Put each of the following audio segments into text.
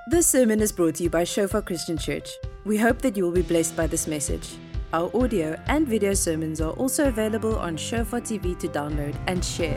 This sermon is brought to you by Shofar Christian Church. We hope that you will be blessed by this message. Our audio and video sermons are also available on Shofar TV to download and share.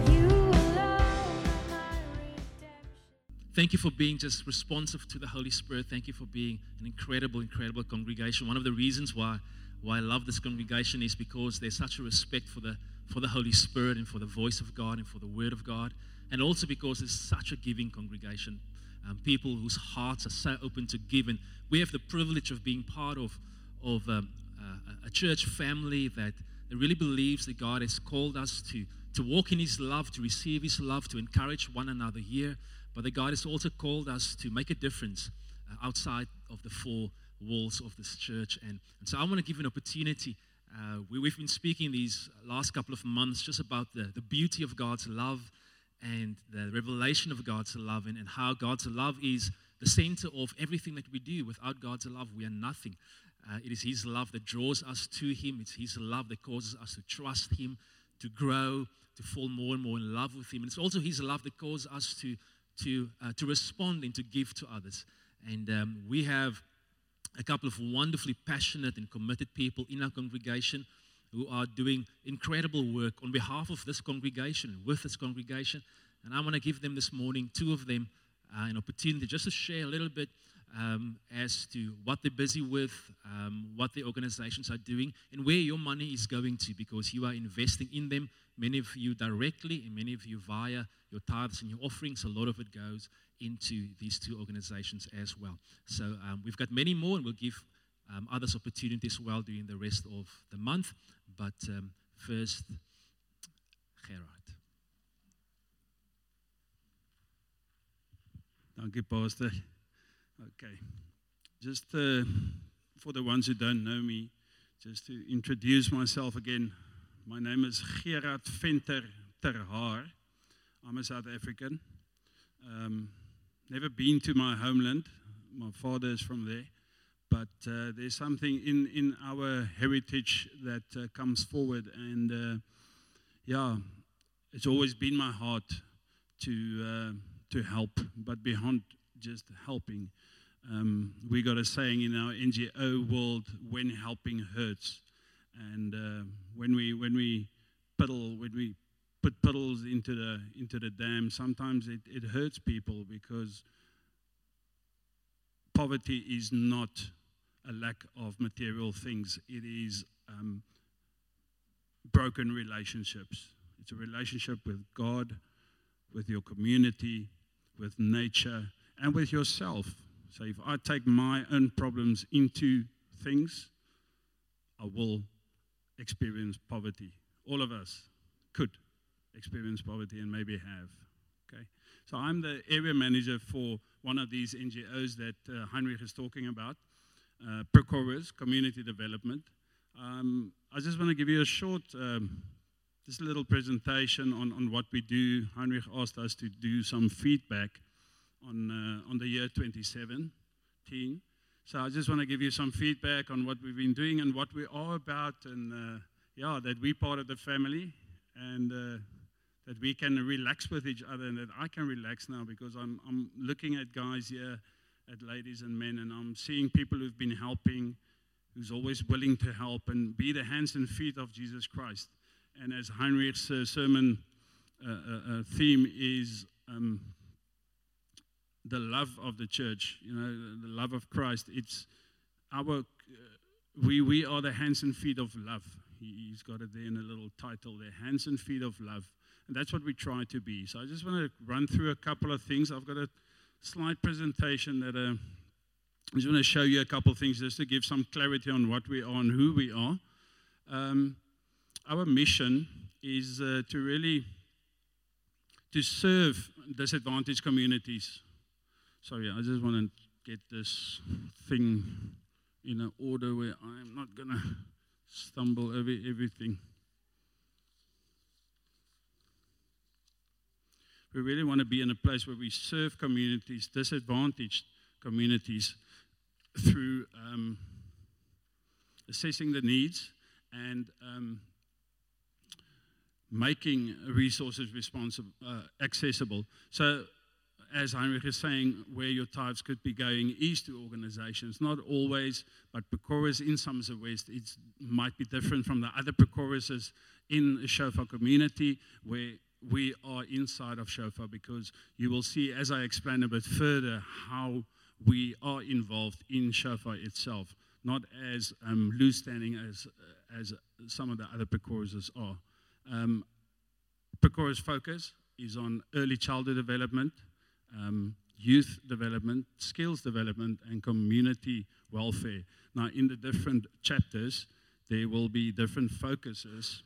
Thank you for being just responsive to the Holy Spirit. Thank you for being an incredible congregation. One of the reasons why I love this congregation is because there's such a respect for the Holy Spirit and for the voice of God and for the Word of God, and also because it's such a giving congregation. People whose hearts are so open to give, and we have the privilege of being part of a church family that really believes that God has called us to walk in His love, to receive His love, to encourage one another here, but that God has also called us to make a difference outside of the four walls of this church. And so I want to give you an opportunity. We've been speaking these last couple of months just about the beauty of God's love and the revelation of God's love, and how God's love is the center of everything that we do. Without God's love, we are nothing. It is His love that draws us to Him. It's His love that causes us to trust Him, to grow, to fall more and more in love with Him. And it's also His love that causes us to respond and to give to others. And we have a couple of wonderfully passionate and committed people in our congregation who are doing incredible work on behalf of this congregation, with this congregation. And I want to give them this morning, two of them, an opportunity just to share a little bit as to what they're busy with, what their organizations are doing, and where your money is going to, because you are investing in them, many of you directly, and many of you via your tithes and your offerings. A lot of it goes into these two organizations as well. So we've got many more, and we'll give others opportunities as well during the rest of the month. But first, Gerard. Thank you, Pastor. Okay, just for the ones who don't know me, just to introduce myself again. My name is Gerard Venter ter Haar. I'm a South African. Never been to my homeland. My father is from there. But there's something in our heritage that comes forward. And it's always been my heart to help. But beyond just helping, we got a saying in our NGO world: when helping hurts. And when we put puddles into the dam, sometimes it hurts people, because poverty is not a lack of material things. It is broken relationships. It's a relationship with God, with your community, with nature, and with yourself. So if I take my own problems into things, I will experience poverty. All of us could experience poverty and maybe have. Okay. So I'm the area manager for one of these NGOs that Heinrich is talking about, Prochorus Community Development. I just want to give you a short, just a little presentation on what we do. Heinrich asked us to do some feedback on the year 2017. So I just want to give you some feedback on what we've been doing and what we are about, and that we're part of the family, and that we can relax with each other, and that I can relax now, because I'm looking at guys here, at ladies and men, and I'm seeing people who've been helping, who's always willing to help and be the hands and feet of Jesus Christ. And as Heinrich's sermon theme is the love of the church, the love of Christ. It's our, we are the hands and feet of love. He's got it there in a little title there, hands and feet of love. And that's what we try to be. So I just want to run through a couple of things. I've got a slide presentation that I just want to show you a couple of things just to give some clarity on what we are and who we are. Our mission is to serve disadvantaged communities. Sorry, I just want to get this thing in an order where I'm not going to stumble over everything. We really want to be in a place where we serve communities, disadvantaged communities, through assessing the needs and making resources accessible. So as Heinrich is saying, where your tithes could be going is to organizations. Not always, but Prochorus in Somerset West, it might be different from the other Prochoruses in the Shofar community where we are inside of Shofar, because you will see, as I explain a bit further, how we are involved in Shofar itself, not as loose standing as some of the other Prochoruses are. Prochorus focus is on early childhood development, youth development, skills development, and community welfare. Now, in the different chapters, there will be different focuses.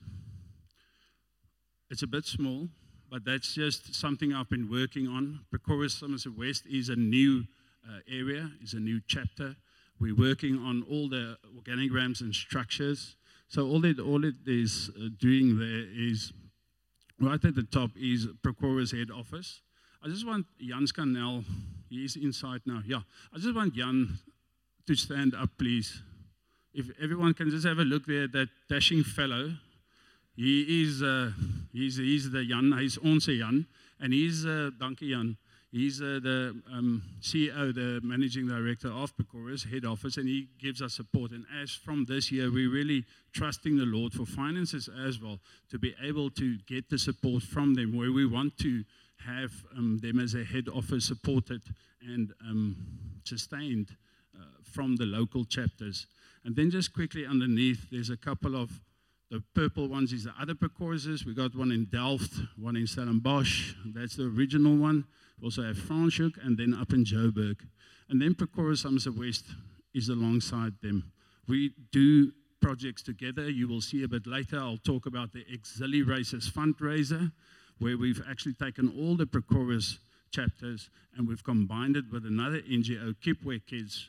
It's a bit small, but that's just something I've been working on. Prochorus Somerset West is a new area, is a new chapter. We're working on all the organograms and structures. So all it is doing there is, right at the top is Prochorus head office. I just want Jan Scannell, he is inside now. Yeah, I just want Jan to stand up, please. If everyone can just have a look there, that dashing fellow. He's the Jan, he's onze Jan, and he's, dankie Jan, he's the CEO, the managing director of Prochorus head office, and he gives us support. And as from this year, we're really trusting the Lord for finances as well, to be able to get the support from them, where we want to have them as a head office supported and sustained from the local chapters. And then just quickly underneath, there's a couple of the purple ones is the other Prochoruses. We got one in Delft, one in Stellenbosch. That's the original one. We also have Franschhoek, and then up in Joburg. And then Prochorus Somerset West is alongside them. We do projects together. You will see a bit later. I'll talk about the Auxiliary Races fundraiser, where we've actually taken all the Prochorus chapters and we've combined it with another NGO, Keepware Kids.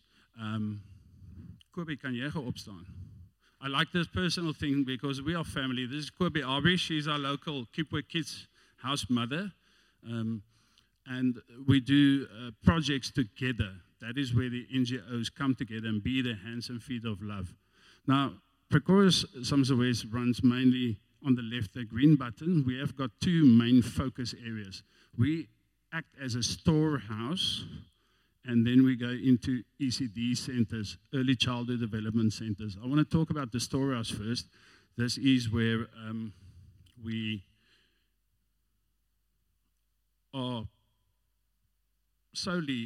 Kobe, kan jy gou opstaan? I like this personal thing because we are family. This is Kobe Aubrey. She's our local Keepware Kids house mother. And we do projects together. That is where the NGOs come together and be the hands and feet of love. Now, Prochorus Somerset West runs mainly on the left, the green button. We have got two main focus areas. We act as a storehouse, and then we go into ECD centers, early childhood development centers. I want to talk about the storehouse first. This is where we are solely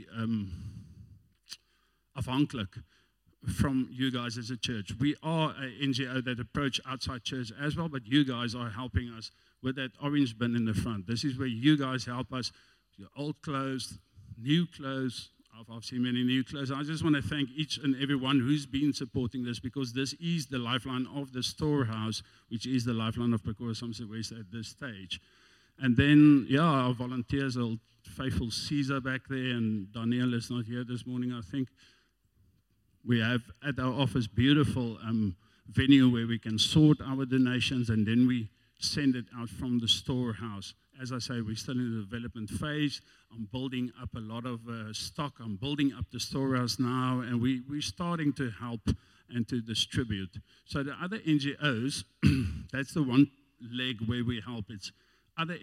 afhankelijk from you guys as a church. We are an NGO that approach outside church as well, but you guys are helping us with that orange bin in the front. This is where you guys help us, your old clothes, new clothes. I've seen many new clothes. I just want to thank each and everyone who's been supporting this, because this is the lifeline of the storehouse, which is the lifeline of Prochorus Somerset West at this stage. And then, yeah, our volunteers, our faithful Caesar back there, and Daniel is not here this morning, I think. We have at our office beautiful venue where we can sort our donations, and then we send it out from the storehouse. As I say, we're still in the development phase. I'm building up a lot of stock. I'm building up the storehouse now, and we're starting to help and to distribute. So the other NGOs, that's the one leg where we help. It's other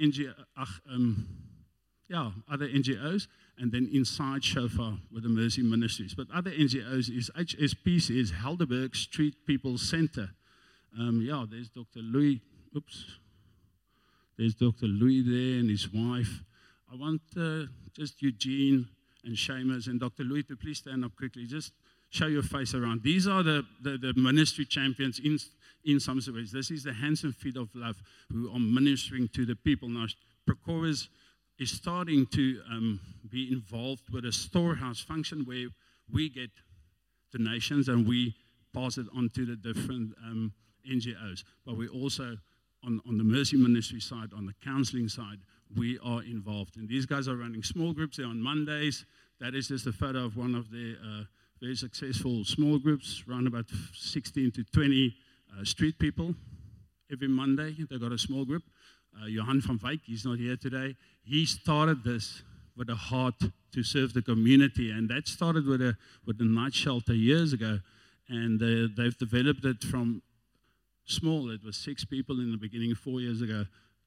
other NGOs, and then inside Shofar with the Mercy Ministries. But other NGOs is HSPC, is Helderberg Street People's Center. There's Dr. Louis. There's Dr. Louis there and his wife. I want just Eugene and Seamus and Dr. Louis to please stand up quickly. Just show your face around. These are the ministry champions in Somerset West. This is the hands and feet of love who are ministering to the people. Now, Prochorus is starting to be involved with a storehouse function where we get donations and we pass it on to the different NGOs. But we also, on the Mercy Ministry side, on the counseling side, we are involved. And these guys are running small groups. They're on Mondays. That is just a photo of one of their very successful small groups, around about 16 to 20 street people. Every Monday, they've got a small group. Johan van Wyk, he's not here today. He started this with a heart to serve the community, and that started with the night shelter years ago. And they've developed it from small. It was 6 people in the beginning 4 years ago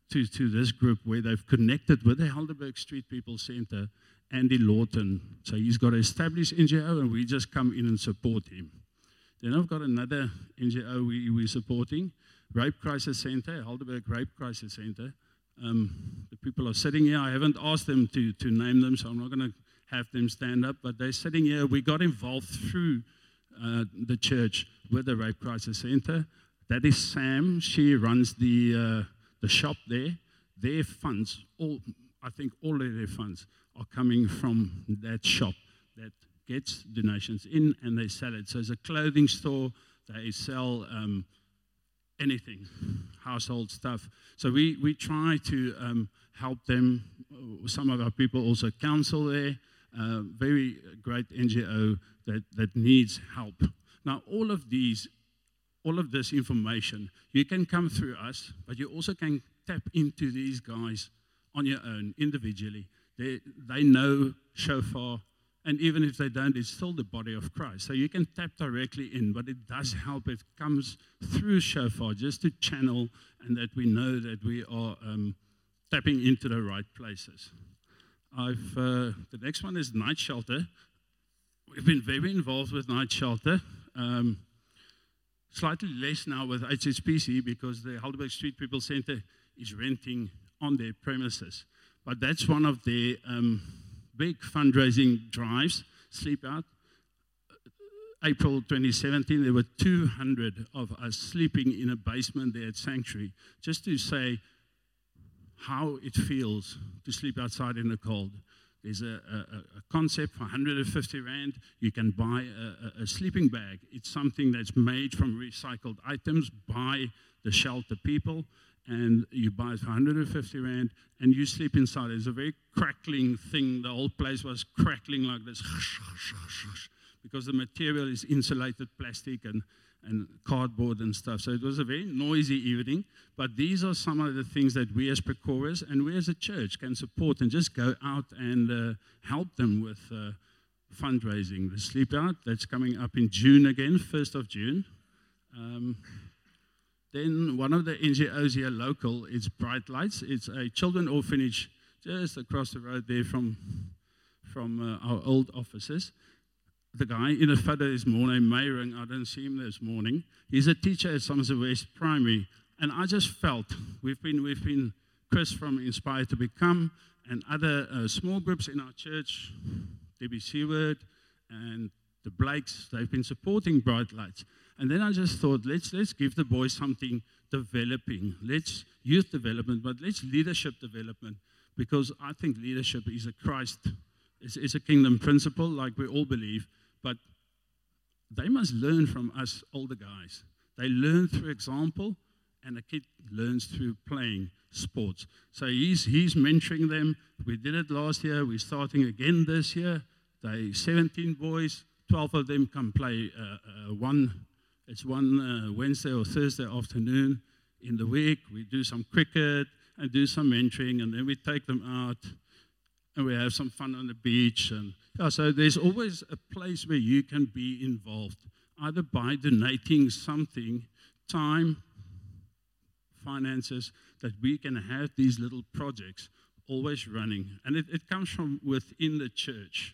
to this group where they've connected with the Helderberg Street People Center, Andy Lawton. So he's got an established NGO, and we just come in and support him. Then I've got another NGO we're supporting, Rape Crisis Center, Helderberg Rape Crisis Center. The people are sitting here. I haven't asked them to name them, so I'm not going to have them stand up, but they're sitting here. We got involved through the church with the Rape Crisis Center. That is Sam. She runs the shop there. Their funds, I think all of their funds are coming from that shop that gets donations in, and they sell it. So it's a clothing store. They sell anything, household stuff. So we try to help them. Some of our people also counsel there. Very great NGO that needs help. Now, all of this information, you can come through us, but you also can tap into these guys on your own, individually. They know Shofar, and even if they don't, it's still the body of Christ. So you can tap directly in, but it does help. It comes through Shofar just to channel, and that we know that we are tapping into the right places. The next one is Night Shelter. We've been very involved with Night Shelter. Slightly less now with HSPC because the Helderberg Street People Center is renting on their premises. But that's one of their big fundraising drives, Sleep Out. April 2017, there were 200 of us sleeping in a basement there at Sanctuary, just to say how it feels to sleep outside in the cold. There's a concept for 150 Rand. You can buy a sleeping bag. It's something that's made from recycled items by the shelter people, and you buy it for 150 Rand, and you sleep inside. It's a very crackling thing. The whole place was crackling like this, because the material is insulated plastic and cardboard and stuff. So it was a very noisy evening, but these are some of the things that we as Precorus and we as a church can support and just go out and help them with fundraising. The Sleep Out, that's coming up in June again, 1st of June. Then one of the NGOs here local is Bright Lights. It's a children orphanage just across the road there from our old offices. The guy in the photo is more named Mayring. I didn't see him this morning. He's a teacher at Somerset West Primary. And I just felt, we've been Chris from Inspired to Become, and other small groups in our church, Debbie Seward and the Blakes, they've been supporting Bright Lights. And then I just thought, let's give the boys something developing. Let's youth development, but let's leadership development, because I think leadership is is a kingdom principle, like we all believe. But they must learn from us older guys. They learn through example, and a kid learns through playing sports. So he's mentoring them. We did it last year. We're starting again this year. They 17 boys, 12 of them come play one Wednesday or Thursday afternoon in the week. We do some cricket and do some mentoring, and then we take them out and we have some fun on the beach. And so there's always a place where you can be involved, either by donating something, time, finances, that we can have these little projects always running. And it comes from within the church.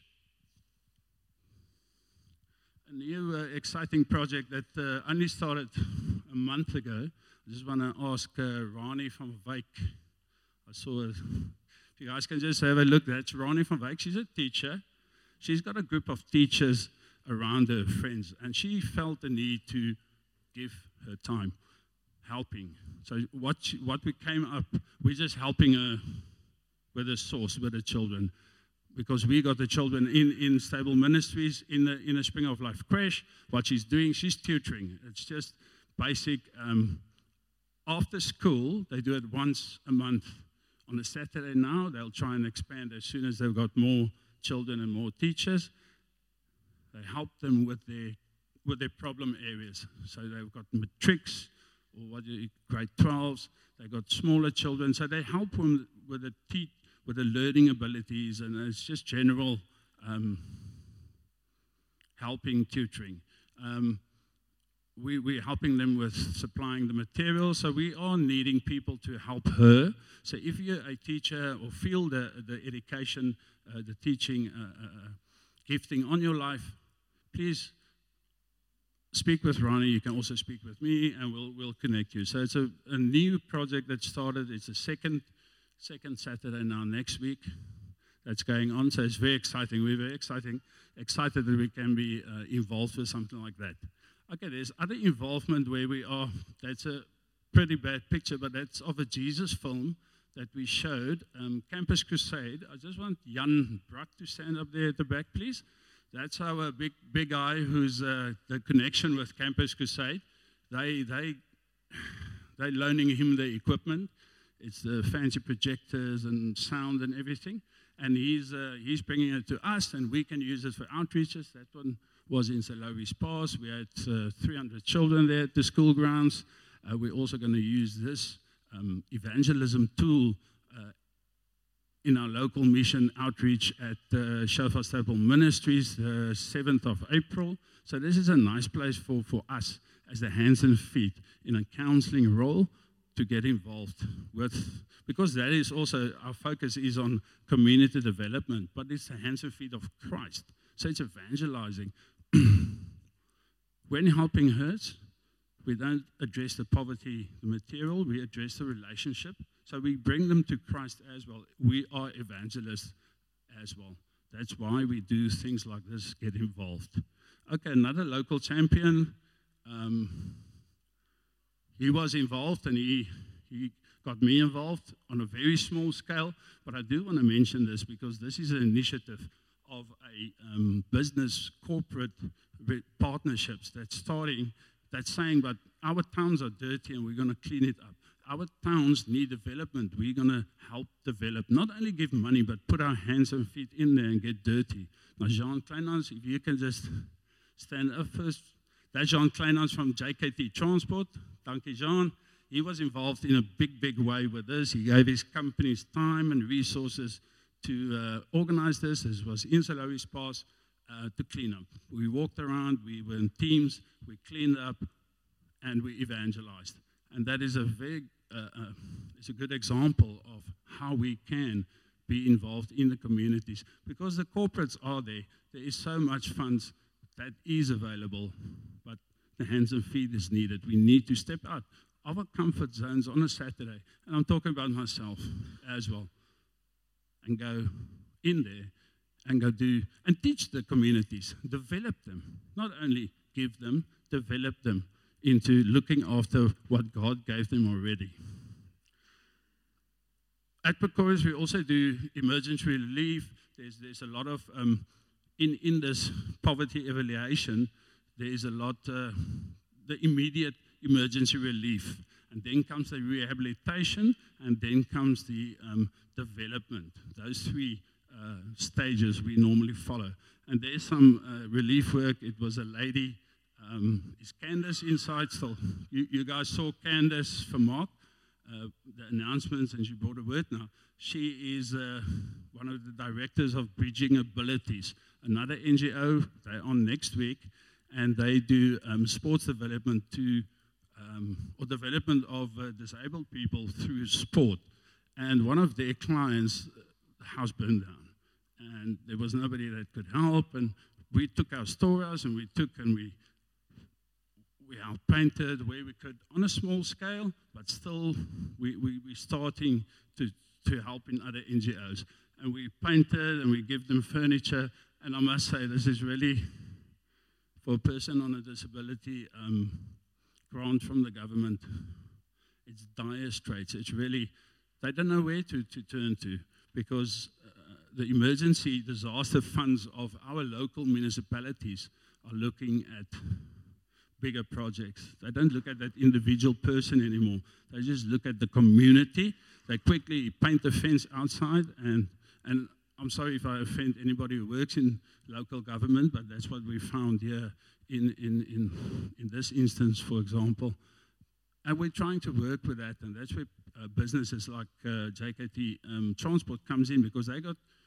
A new exciting project that only started a month ago. I just want to ask Rani from Wyk. I saw it. If you guys can just have a look, that's Rani from Wyk. She's a teacher. She's got a group of teachers around her, friends, and she felt the need to give her time, helping. So what we came up, we're just helping her with the source, with the children, because we got the children in Stable Ministries, in the Spring of Life Crash. What she's doing, she's tutoring. It's just basic. After school, they do it once a month. On a Saturday now, they'll try and expand as soon as they've got more children and more teachers. They help them with their problem areas. So they've got matrics, or grade 12s. They've got smaller children. So they help them with the learning abilities, and it's just general helping, tutoring. we're helping them with supplying the material. So we are needing people to help her. So if you're a teacher or feel the education, the teaching, gifting on your life, please speak with Ronnie. You can also speak with me, and we'll connect you. So it's a new project that started. It's the second Saturday now next week that's going on. So it's very exciting. We're very excited that we can be involved with something like that. Okay, there's other involvement where we are. That's a pretty bad picture, but that's of a Jesus film that we showed, Campus Crusade. I just want Jan Bruck to stand up there at the back, please. That's our big guy who's the connection with Campus Crusade. They're loaning him the equipment. It's the fancy projectors and sound and everything. And he's bringing it to us, and we can use it for outreaches. That one was in St. Louis Pass. We had 300 children there at the school grounds. We're also going to use this evangelism tool in our local mission outreach at Shofar Stapel Ministries, the 7th of April. So this is a nice place for us as the hands and feet in a counseling role to get involved with, because that is also, our focus is on community development, but it's the hands and feet of Christ. So it's evangelizing. When helping hurts, we don't address the poverty, the material, we address the relationship. So we bring them to Christ as well. We are evangelists as well. That's why we do things like this, get involved. Okay, another local champion. He was involved, and he got me involved on a very small scale. But I do want to mention this because this is an initiative of a business corporate partnerships that's starting, that's saying, but our towns are dirty and we're going to clean it up. Our towns need development. We're going to help develop, not only give money, but put our hands and feet in there and get dirty. Now, Jean Kleinans, if you can just stand up first. That's Jean Kleinans from JKT Transport. Thank you, Jean. He was involved in a big way with this. He gave his company's time and resources to organize this. This was in St. Louis Pass to clean up. We walked around, we were in teams, we cleaned up, and we evangelized. And that is it's a good example of how we can be involved in the communities. Because the corporates are there. There is so much funds that is available, but the hands and feet is needed. We need to step out of our comfort zones on a Saturday, and I'm talking about myself as well, and go in there and go do and teach the communities, develop them, not only give them, develop them into looking after what God gave them already. At Precoris, we also do emergency relief. There's a lot of, in this poverty evaluation, there is a lot, the immediate emergency relief. And then comes the rehabilitation, and then comes the development. Those three stages we normally follow. And there's some relief work. It was a lady, is Candace inside still? You guys saw Candace from Mark, the announcements, and she brought a word now. She is one of the directors of Bridging Abilities, another NGO. They're on next week, and they do sports development or development of disabled people through sport. And one of their clients, the house burned down, and there was nobody that could help. And we took our storehouse, and we helped painted where we could on a small scale, but still we're starting to help in other NGOs. And we painted, and we give them furniture. And I must say, this is really, for a person on a disability, grant from the government, it's dire straits. It's really, they don't know where to turn to, because the emergency disaster funds of our local municipalities are looking at bigger projects. They don't look at that individual person anymore. They just look at the community. They quickly paint the fence outside, and I'm sorry if I offend anybody who works in local government, but that's what we found here in this instance, for example. And we're trying to work with that, and that's where businesses like JKT Transport comes in, because they got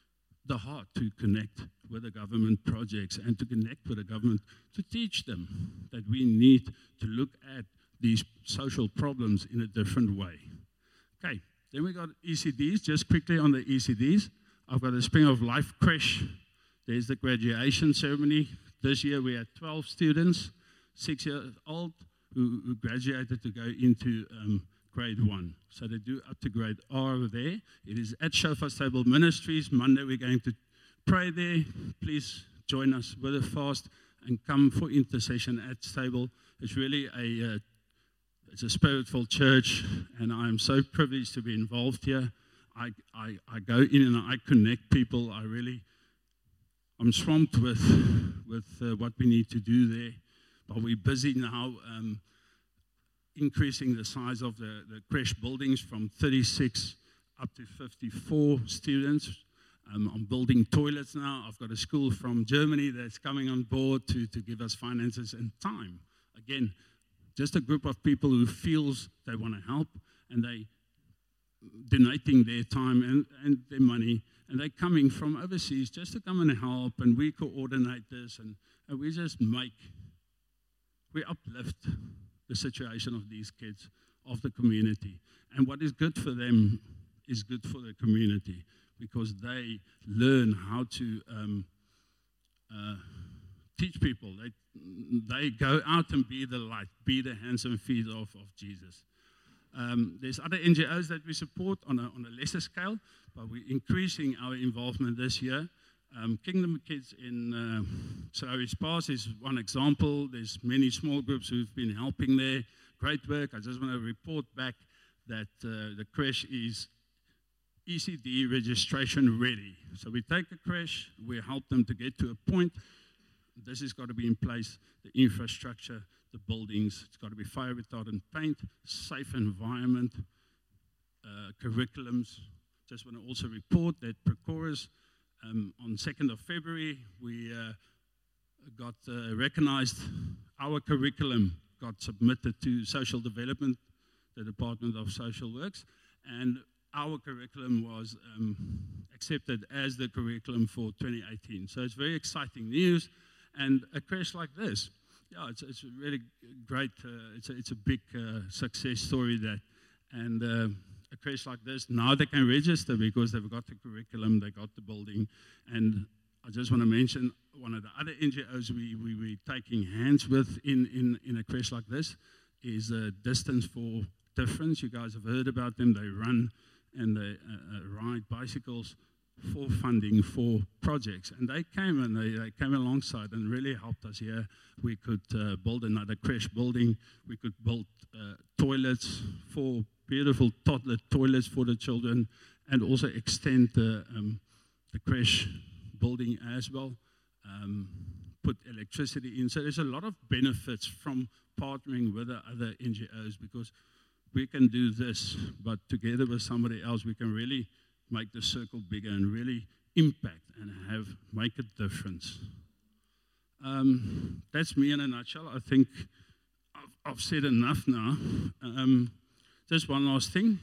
the heart to connect with the government projects and to connect with the government to teach them that we need to look at these social problems in a different way. Okay, then we got ECDs. Just quickly on the ECDs, I've got a Spring of Life creche. There's the graduation ceremony. This year we had 12 students, 6 years old, who graduated to go into grade 1. So they do up to grade R there. It is at Shofar Stable Ministries. Monday we're going to pray there. Please join us with a fast and come for intercession at Stable. It's really it's a spirit-filled church, and I'm so privileged to be involved here. I go in and I connect people. I'm swamped with what we need to do there. But we're busy now increasing the size of the creche buildings from 36 up to 54 students. I'm building toilets now. I've got a school from Germany that's coming on board to give us finances and time. Again, just a group of people who feels they want to help, and they donating their time and their money, and they're coming from overseas just to come and help, and we coordinate this, and we just we uplift the situation of these kids, of the community. And what is good for them is good for the community, because they learn how to teach people. They go out and be the light, be the hands and feet of Jesus. There's other NGOs that we support on a lesser scale, but we're increasing our involvement this year. Kingdom Kids in Salaris Pass is one example. There's many small groups who've been helping there. Great work. I just want to report back that the creche is ECD registration ready. So we take a creche, we help them to get to a point. This has got to be in place, the infrastructure, the buildings. It's got to be fire retardant paint, safe environment, curriculums. Just want to also report that Prochorus, on 2nd of February, we got recognized. Our curriculum got submitted to Social Development, the Department of Social Works, and our curriculum was accepted as the curriculum for 2018. So it's very exciting news. And a creche like this, yeah, it's really great. It's a big success story that, and a creche like this, now they can register because they've got the curriculum, they got the building. And I just want to mention one of the other NGOs we're taking hands with in a creche like this is Distance for Difference. You guys have heard about them. They run and they ride bicycles for funding for projects. And they came and they came alongside and really helped us here. We could build another creche building. We could build toilets, for beautiful toddler toilets for the children, and also extend the creche building as well. Put electricity in. So there's a lot of benefits from partnering with the other NGOs, because we can do this, but together with somebody else, we can really make the circle bigger and really impact and make a difference. That's me in a nutshell. I think I've said enough now. Just one last thing.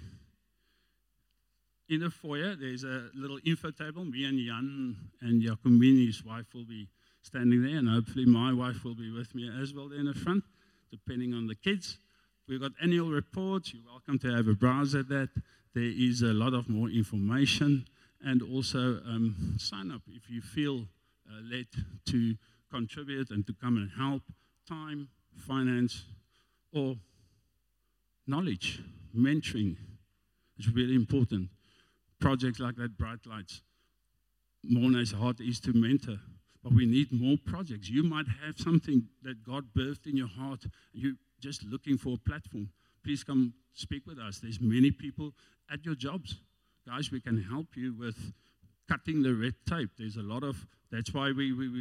In the foyer, there's a little info table. Me and Jan and Jacomini, his wife, will be standing there, and hopefully my wife will be with me as well there in the front, depending on the kids. We've got annual reports. You're welcome to have a browse at that. There is a lot of more information, and also sign up if you feel led to contribute and to come and help. Time, finance, or knowledge, mentoring is really important. Projects like that, Bright Lights. Morna's heart is to mentor, but we need more projects. You might have something that God birthed in your heart, and you're just looking for a platform. Please come speak with us. There's many people at your jobs. Guys, we can help you with cutting the red tape. There's a lot of, that's why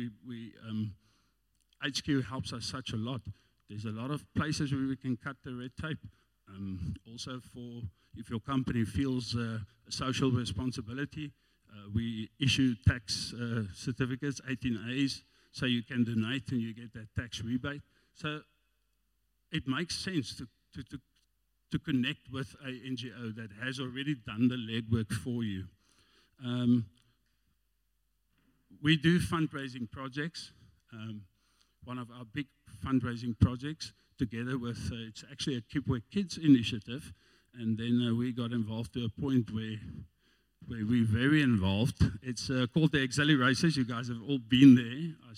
HQ helps us such a lot. There's a lot of places where we can cut the red tape. Also for, if your company feels social responsibility, we issue tax certificates, 18As, so you can donate and you get that tax rebate. So it makes sense to connect with a NGO that has already done the legwork for you. we do fundraising projects. One of our big fundraising projects, together with, it's actually a Keep Where Kids initiative, and then we got involved to a point where we're very involved. It's called the Excelli Races. You guys have all been there. I